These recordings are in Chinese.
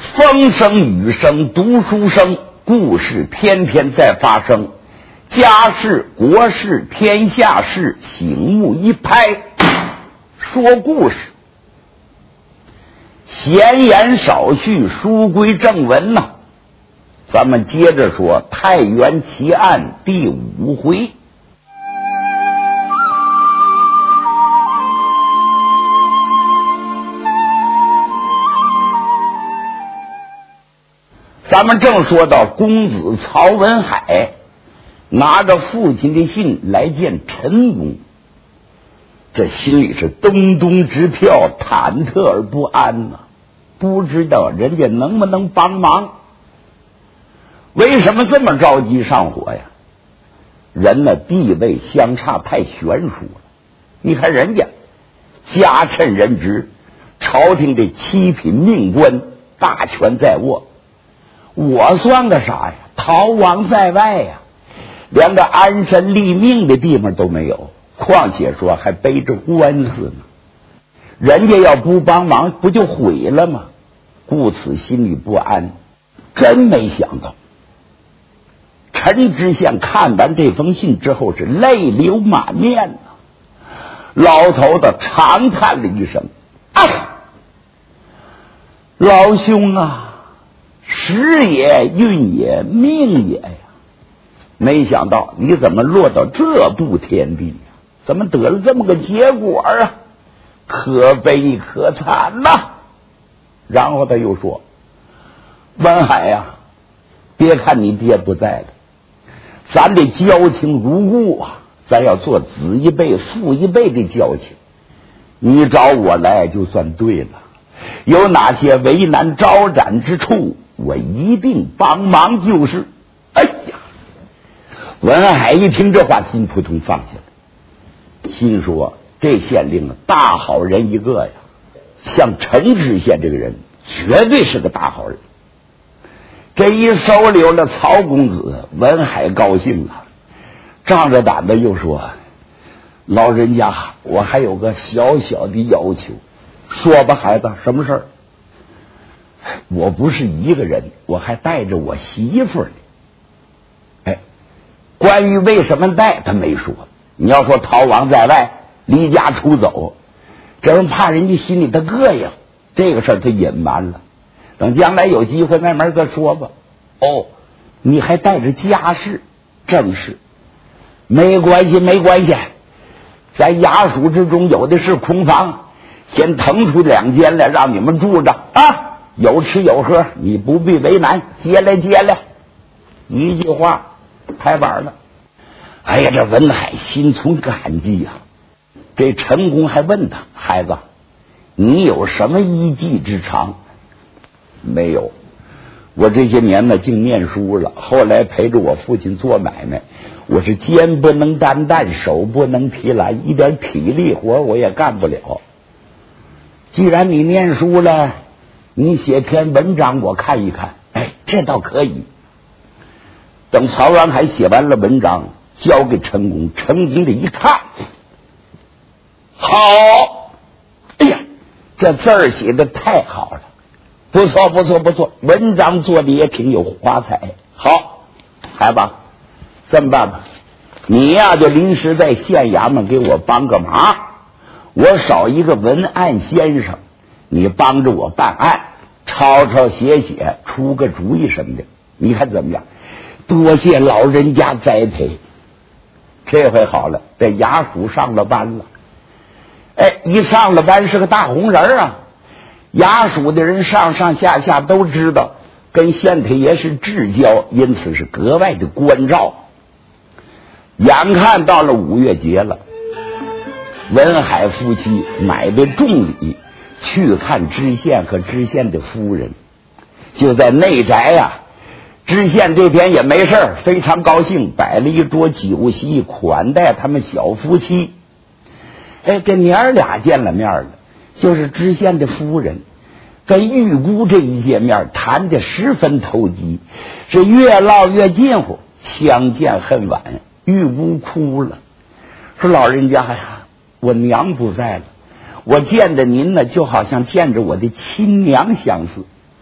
风声雨声读书声，故事天天在发生，家事国事天下事，醒目一拍说故事。闲言少叙，书归正文呐。咱们接着说太原奇案第5回。咱们正说到公子曹文海拿着父亲的信来见陈公，这心里是咚咚直跳，忐忑而不安呐，不知道人家能不能帮忙。为什么这么着急上火呀？人呢地位相差太悬殊了。你看人家家趁人职，朝廷的七品命官，大权在握。我算个啥呀？逃亡在外呀，连个安身立命的地方都没有，况且说还背着官司呢。人家要不帮忙，不就毁了吗？故此心里不安。真没想到，陈知县看完这封信之后是泪流满面呐。老头子长叹了一声：“哎，老兄啊！时也运也命也呀，没想到你怎么落到这步田地呀？怎么得了这么个结果啊？可悲可惨呐！”然后他又说：“文海呀，别看你爹不在了，咱的交情如故啊，咱要做子一辈父一辈的交情。你找我来就算对了，有哪些为难招展之处，我一定帮忙就是。”哎呀，文海一听这话，心扑通放下来，心说这县令大好人一个呀，像陈知县这个人绝对是个大好人。这一收留了曹公子，文海高兴了，仗着胆子又说：“老人家，我还有个小小的要求。”说吧，孩子，什么事儿？我不是一个人，我还带着我媳妇呢。哎，关于为什么带，他没说。你要说逃亡在外，离家出走，这人怕人家心里的膈应，这个事儿他隐瞒了，等将来有机会慢慢再说吧。哦，你还带着家事正事，没关系没关系，在衙署之中有的是空房，先腾出2间来让你们住着啊，有吃有喝，你不必为难，接来接来。一句话拍板了。哎呀，这文海心存感激呀。这陈公还问他：“孩子，你有什么一技之长？”没有，我这些年呢净念书了，后来陪着我父亲做买卖，我是肩不能担担，手不能提篮，一点体力活我也干不了。既然你念书了，你写篇文章我看一看。哎，这倒可以。等曹文海写完了文章，交给陈公，陈公的一看，好，哎呀，这字儿写的太好了，不错不错不错，文章做的也挺有华彩。好，孩子，这么办吧，你呀就临时在县衙门给我帮个忙，我少一个文案先生，你帮着我办案，抄抄写写，出个主意什么的，你看怎么样？多谢老人家栽培。这回好了，在衙署上了班了。哎，一上了班是个大红人啊，衙署的人上上下下都知道跟县太爷是至交，因此是格外的关照。眼看到了5月节了，文海夫妻买的重礼去看知县和知县的夫人。就在内宅呀，知县这边也没事儿，非常高兴，摆了一桌酒席款待他们小夫妻。哎，这娘俩见了面了，就是知县的夫人跟玉姑这一见面谈得十分投机，是越唠越近乎，相见恨晚。玉姑哭了，说：“老人家呀，我娘不在了，我见着您呢，就好像见着我的亲娘相似。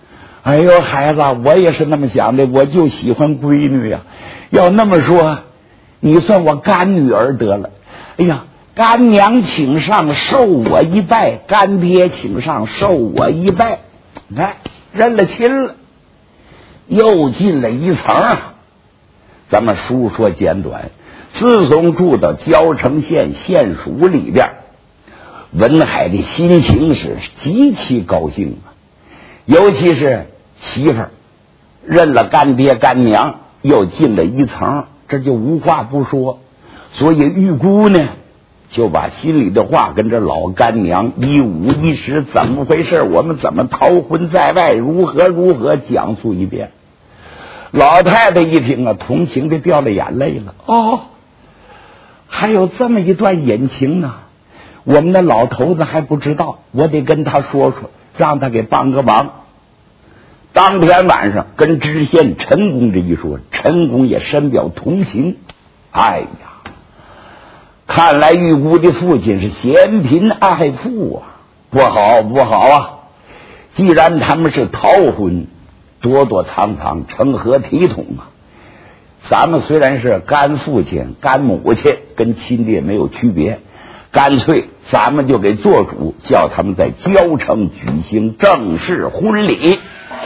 哎呦，孩子，我也是那么想的，我就喜欢闺女呀。要那么说，你算我干女儿得了。哎呀，干娘请上，受我一拜；干爹请上，受我一拜。你看，认了亲了，又进了一层。咱们书说简短，自从住到交城县县署里边，文海的心情是极其高兴啊。尤其是媳妇儿认了干爹干娘，又进了一层，这就无话不说。所以玉姑呢，就把心里的话跟这老干娘一五一十怎么回事，我们怎么逃婚在外，如何讲述一遍。老太太一听啊，同情的掉了眼泪了。哦，还有这么一段隐情呢，我们的老头子还不知道，我得跟他说说，让他给帮个忙。当天晚上跟知县陈公这一说，陈公也深表同情。哎呀，看来玉姑的父亲是嫌贫爱富啊，不好啊！既然他们是逃婚，躲躲藏藏，成何体统啊！咱们虽然是干父亲干母亲，跟亲爹没有区别，干脆咱们就给做主，叫他们在交城举行正式婚礼。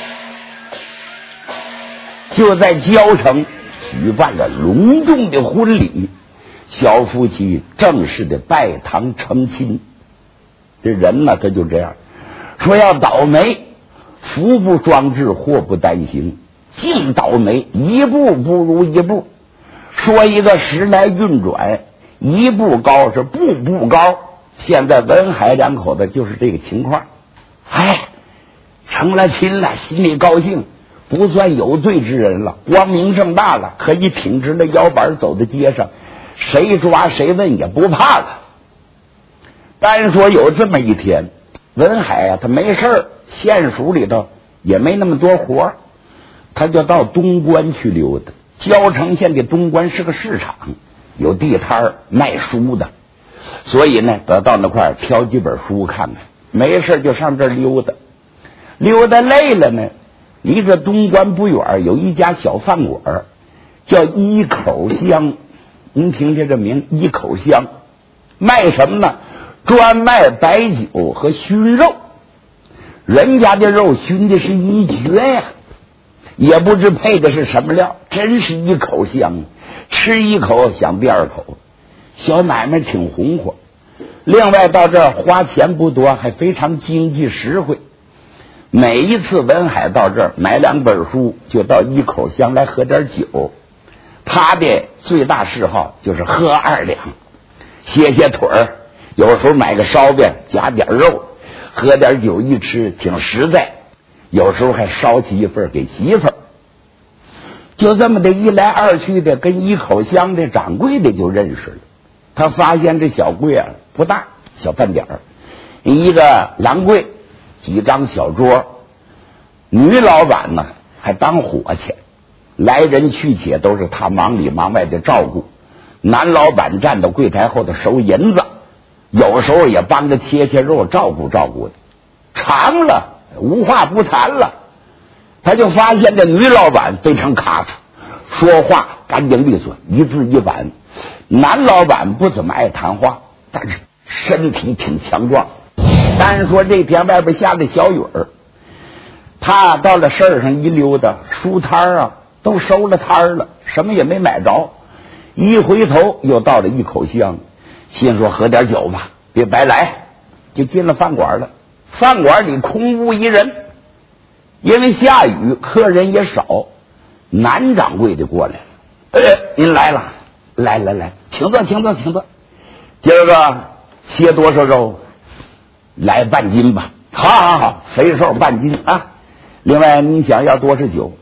就在交城举办了隆重的婚礼，小夫妻正式的拜堂成亲。这人呢，他就这样说，要倒霉，福不双至，祸不单行，净倒霉，一步不如一步。说一个时来运转，一步高是步步高。现在文海两口子就是这个情况。哎，成了亲了，心里高兴，不算有罪之人了，光明正大了，可以挺直了腰板走在街上，谁抓谁问也不怕了。单说有这么一天，文海啊，他没事，县署里头也没那么多活，他就到东关去溜达。交城县的东关是个市场，有地摊卖书的，所以呢，得到那块挑几本书看看，没事就上这儿溜达。溜达累了呢，离这东关不远有一家小饭馆，叫一口香。您听听这名，一口香，卖什么呢？专卖白酒和熏肉。人家的肉熏的是一绝呀，也不知配的是什么料，真是一口香，吃一口想第二口。小买卖挺红火，另外到这儿花钱不多，还非常经济实惠。每一次文海到这儿买2本书，就到一口香来喝点酒。他的最大嗜好就是喝2两，歇歇腿儿，有时候买个烧饼加点肉，喝点酒一吃挺实在，有时候还烧起一份给媳妇儿。就这么的一来二去的，跟一口香的掌柜的就认识了。他发现这小柜啊不大，小饭点儿，一个廊柜，几张小桌，女老板呢还当伙计，来人去且都是他忙里忙外的照顾。男老板站到柜台后头收银子，有时候也帮着切肉，照顾照顾的。长了无话不谈了，他就发现这女老板非常卡楚，说话干净利索，一字一板。男老板不怎么爱谈话，但是身体挺强壮。单说这天外边下的小雨儿，他到了市儿上一溜达，书摊啊都收了摊了，什么也没买着。一回头又到了一口香，心说喝点酒吧，别白来，就进了饭馆了。饭馆里空无一人，因为下雨，客人也少。男掌柜的过来了，您来了，来，请坐。今儿个切多少肉？来半斤吧。好，肥瘦半斤啊。另外您想要多少酒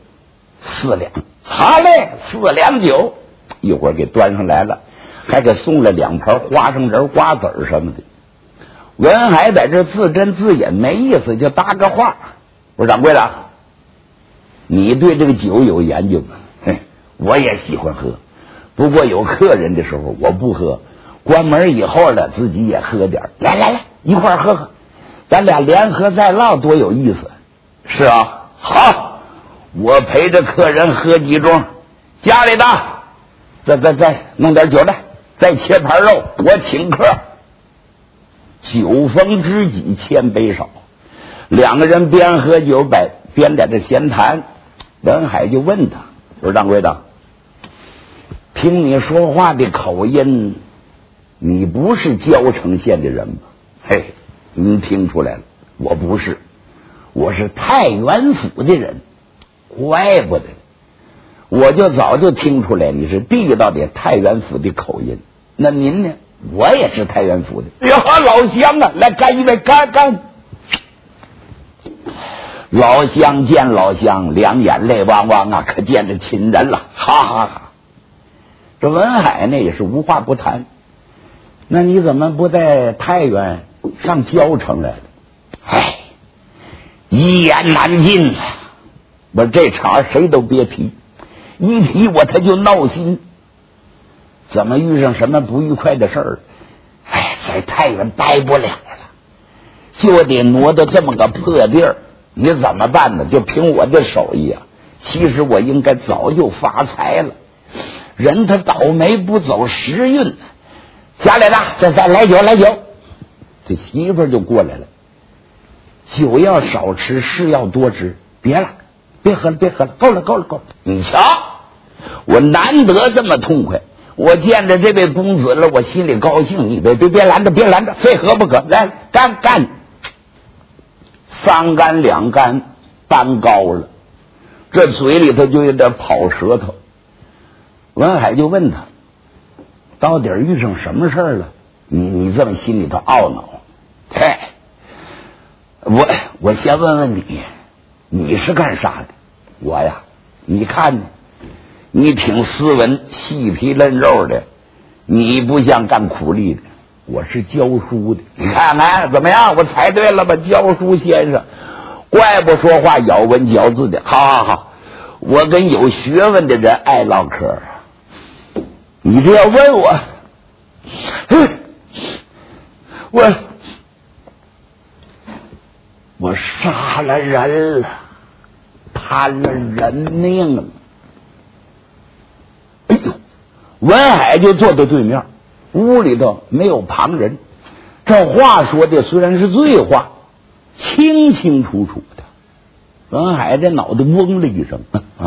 ？4两。好嘞，4两酒，一会儿给端上来了，还给送了2盘花生仁、瓜子儿什么的。文海在这自斟自饮，没意思，就搭个话。我说掌柜的，你对这个酒有研究吗？我也喜欢喝，不过有客人的时候我不喝，关门以后了自己也喝点。来，一块儿喝，咱俩联合再唠多有意思。是啊， 好，我陪着客人喝几盅，家里的再弄点酒来，再切盘肉，我请客。酒逢知己千杯少，两个人边喝酒边在这闲谈。文海就问他说：“掌柜的，听你说话的口音，你不是交城县的人吧？”“嘿，您听出来了，我不是，我是太原府的人。”“怪不得，我就早就听出来你是地道的太原府的口音。那您呢？”“我也是太原府的。”“哎呀，老乡啊，来干一杯，干！”老乡见老乡，两眼泪汪汪啊，可见着亲人了，哈哈哈！这文海呢也是无话不谈。那你怎么不在太原上交城来了？哎，一言难尽。我这茬谁都别提，一提他就闹心。怎么遇上什么不愉快的事儿？哎，在太原待不了了，就得挪到这么个破地儿。你怎么办呢？就凭我的手艺啊，其实我应该早就发财了。人他倒霉不走时运。家里的再来酒。这媳妇儿就过来了，酒要少吃，事要多吃，别喝了，够了。你瞧，我难得这么痛快，我见着这位公子了，我心里高兴。你别拦着，非喝不可。来，干，3干2干搬高了，这嘴里头就有点跑舌头。文海就问他，到底遇上什么事儿了？你这么心里头懊恼？嘿，我先问问你是干啥的？我呀，你看呢，你挺斯文，细皮嫩肉的，你不像干苦力的。我是教书的，你看看怎么样？我猜对了吧？教书先生，怪不说话咬文嚼字的。好，我跟有学问的人爱唠嗑。你这要问我杀了人了，贪了人命了。哎呦，文海就坐在对面，屋里头没有旁人，这话说的虽然是醉话，清清楚楚的。文海这脑袋嗡了一声，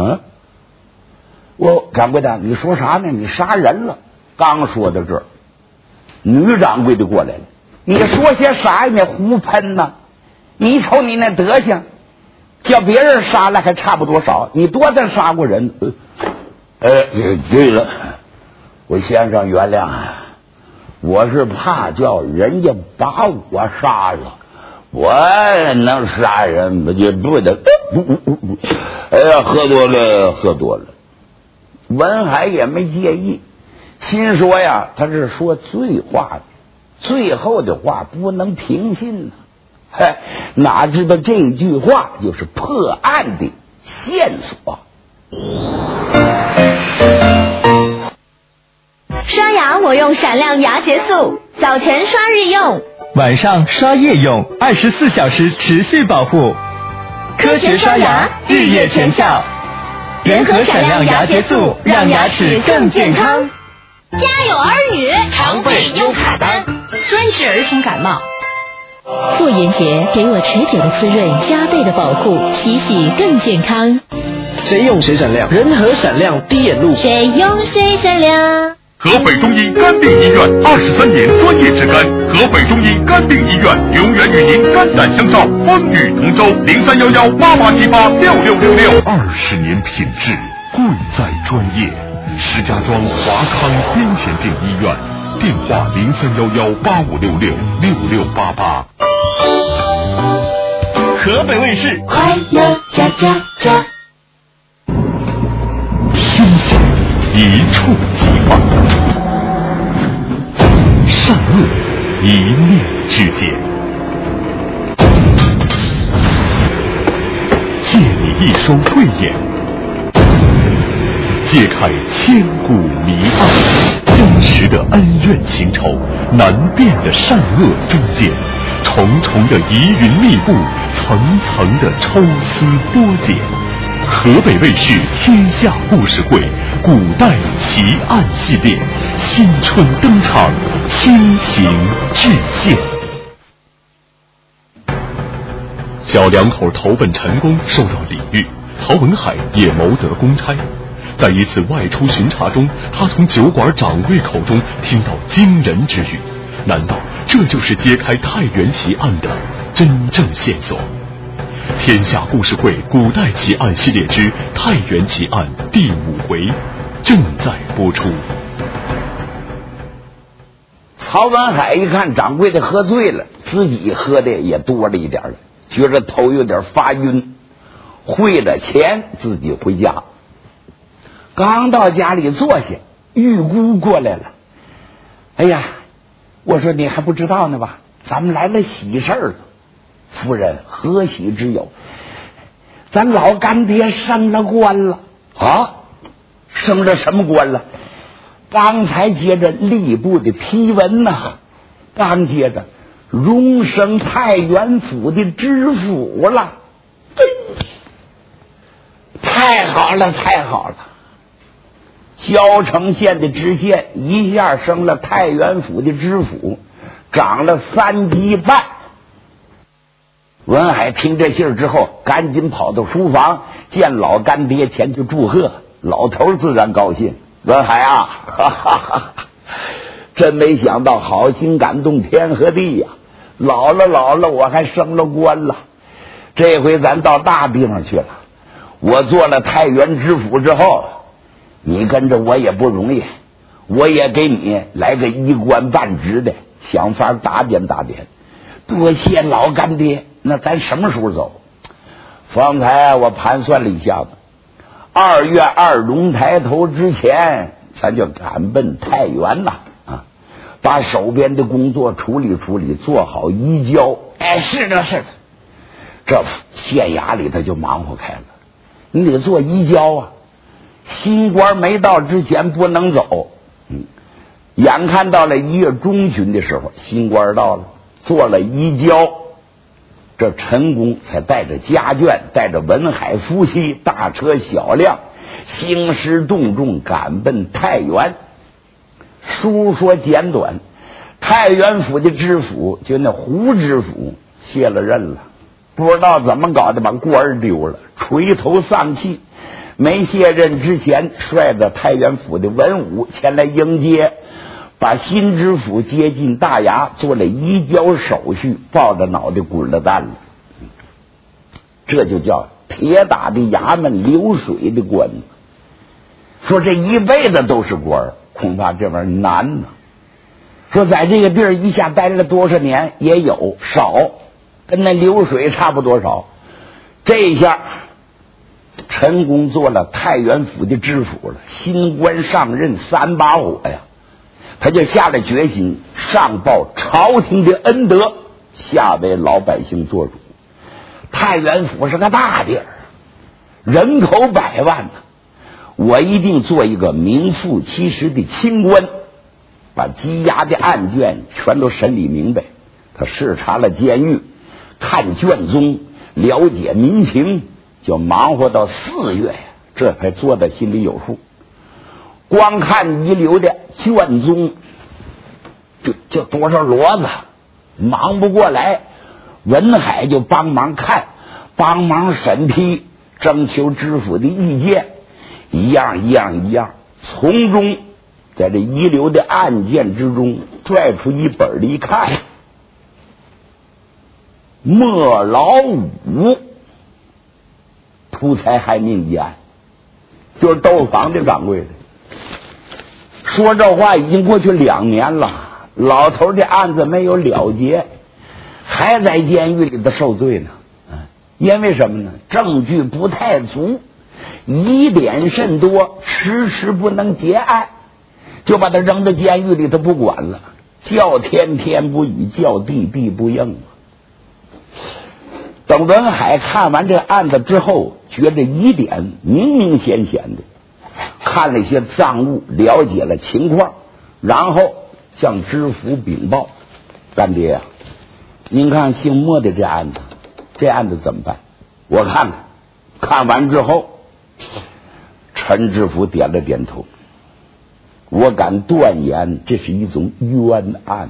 我掌柜的，你说啥呢？你杀人了。刚说到这儿，女掌柜的过来了。你说些啥呀？你胡喷呢？你瞅你那德行，叫别人杀了还差不多少，你多大杀过人？对了，我先生原谅，我是怕叫人家把我杀了，我能杀人不就不得？哎呀，喝多了。文海也没介意，心说呀，他是说醉话的，最后的话不能平信呢。哪知道这句话就是破案的线索。 刷牙我用闪亮牙洁素，早晨刷日用， 晚上刷夜用，24小时持续保护。科学刷牙，日夜全效。联合闪亮牙洁素，让牙齿更健康。 家有儿女， 常备优卡丹，专治儿童感冒。 妇炎洁给我持久的滋润，加倍的保护，洗洗更健康。 谁用谁闪亮？仁和闪亮滴眼露。 谁用谁闪亮？ 河北中医肝病医院23年专业治肝，河北中医肝病医院永远与您肝胆相照，风雨同舟。031188786666，20年品质，贵在专业。石家庄华康癫痫病医院，电话031185666688。 河北卫视快乐加加加， 天下一触即发，善恶一念之间。借你一双慧眼，揭开千古谜案，真实的恩怨情仇，难辨的善恶忠奸。 重重的疑云密布，层层的抽丝剥茧。河北卫视天下故事会古代奇案系列新春登场，倾情致献。小两口投奔陈宫受到礼遇，曹文海也谋得公差。在一次外出巡查中，他从酒馆掌柜口中听到惊人之语，难道这就是揭开太原奇案的真正线索？天下故事会古代奇案系列之太原奇案第5回正在播出。 曹文海一看掌柜的喝醉了，自己喝的也多了一点了，觉着头有点发晕，汇了钱自己回家。刚到家里坐下，玉姑过来了。哎呀，我说你还不知道呢吧，咱们来了喜事儿了。夫人，何喜之有？咱老干爹升了官了。啊？升了什么官了？刚才接着吏部的批文呐，刚接着荣升太原府的知府了。太好了，太好了！交城县的知县一下升了太原府的知府，涨了3级半。文海听这信儿之后，赶紧跑到书房见老干爹前去祝贺，老头自然高兴。文海啊，哈哈哈，真没想到，好心感动天和地呀！老了，我还升了官了。这回咱到大地方去了。我做了太原知府之后，你跟着我也不容易，我也给你来个一官半职的，想法打点打点。多谢老干爹。那咱什么时候走？方才我盘算了一下子，2月2龙抬头之前，咱就赶奔太原呐！啊，把手边的工作处理处理，做好移交。哎，是的，这县衙里头就忙活开了。你得做移交啊，新官没到之前不能走。眼看到了1月中旬的时候，新官到了，做了移交。这陈宫才带着家眷，带着文海夫妻，大车小辆，兴师动众赶奔太原。书说简短，太原府的知府就那胡知府卸了任了，不知道怎么搞的把官丢了，垂头丧气。没卸任之前，率着太原府的文武前来迎接，把新知府接进大衙，做了移交手续，抱着脑袋滚了蛋了。这就叫铁打的衙门，流水的官。说这一辈子都是官，恐怕这玩意儿难呢。说在这个地儿一下待了多少年，也有少，跟那流水差不多少。这一下陈宫做了太原府的知府了，新官上任3把火呀，他就下了决心，上报朝廷的恩德，下为老百姓做主。太原府是个大地儿，人口100万呢，我一定做一个名副其实的清官，把积压的案件全都审理明白。他视察了监狱，看卷宗，了解民情，就忙活到4月呀，这才做的心里有数。光看遗留的卷宗就多少摞子，忙不过来。文海就帮忙看，帮忙审批，征求知府的意见，一样，从中在这遗留的案件之中拽出一本来一看，莫老五图财害命一案，就是豆坊的掌柜的。说这话已经过去2年了，老头的案子没有了结，还在监狱里头受罪呢。因为什么呢？证据不太足，疑点甚多，迟迟不能结案，就把他扔到监狱里头不管了，叫天天不语，叫地地不应。等文海看完这案子之后，觉得疑点明显的，看了一些赃物，了解了情况，然后向知府禀报：干爹啊， 您看姓莫的这案子怎么办？我看完之后，陈知府点了点头。我敢断言，这是一种冤案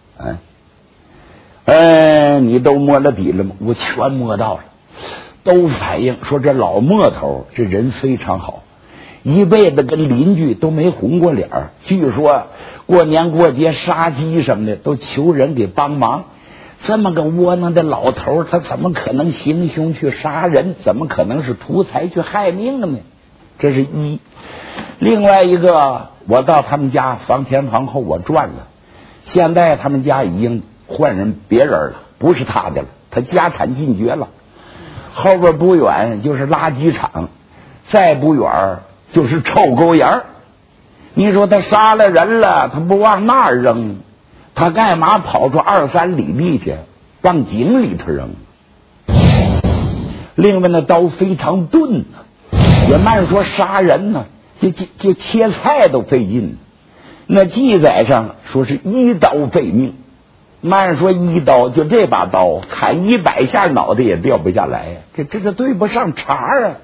你都摸了底了吗？我全摸到了，都反映说这老莫头这人非常好，一辈子跟邻居都没红过脸儿，据说过年过节杀鸡什么的都求人给帮忙。这么个窝囊的老头，他怎么可能行凶去杀人？怎么可能是图财去害命呢？这是一。另外一个，我到他们家房前房后我转了，现在他们家已经换别人了，不是他的了，他家产尽绝了。后边不远就是垃圾场，再不远就是臭沟眼。你说他杀了人了，他不往那儿扔，他干嘛跑出2-3里地去往井里头扔？另外那刀非常钝也慢说杀人呢，就切菜都费劲。那记载上说是1刀废命，慢说1刀就这把刀砍100下脑袋也掉不下来，这对不上茬啊。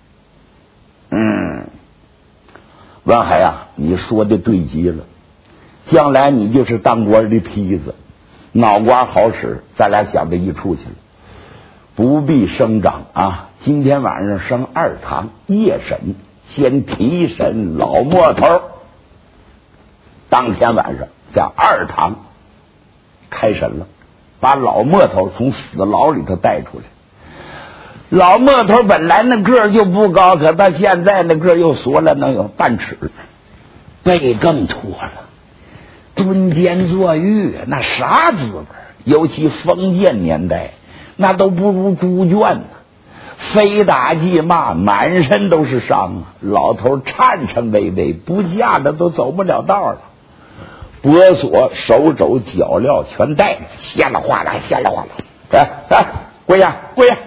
文海啊，你说的对极了，将来你就是当官的坯子，脑瓜好使，咱俩想到一处去了，不必声张啊。今天晚上升2堂夜审，先提审老莫头，当天晚上在2堂开审了，把老莫头从死牢里头带出来。老莫头本来那个儿就不高，可到现在那个儿又缩了能有半尺，背更秃了，蹲监坐狱那啥滋味？尤其封建年代，那都不如猪圈呢，非打即骂，满身都是伤啊！老头颤颤巍巍，不架的都走不了道了，脖锁、手肘、脚镣全带着，稀里哗啦，稀里哗啦，跪下！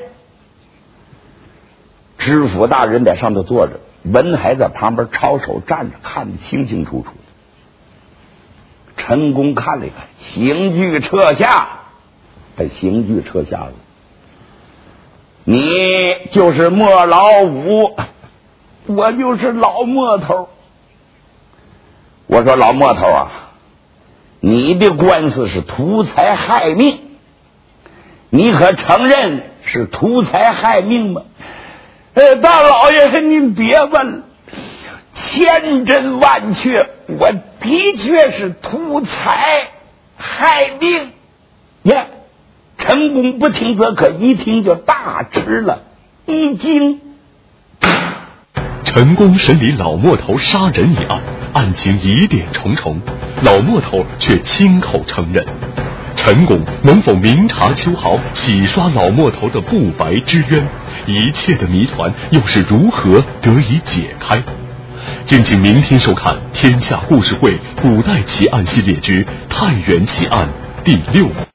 知府大人在上头坐着，文海在旁边抄手站着，看得清清楚楚。陈公看了一看，刑具撤下，把刑具撤下了。你就是莫老五，我就是老莫头。我说老莫头啊，你的官司是图财害命，你可承认是图财害命吗？大老爷您别问了，千真万确，我的确是图财害命呀！陈公不听则可，一听就大吃了一惊。 陈公审理老莫头杀人一案，案情疑点重重，老莫头却亲口承认。陈公能否明察秋毫，洗刷老莫头的不白之冤？一切的谜团又是如何得以解开？敬请明天收看《天下故事会·古代奇案系列之太原奇案》第6。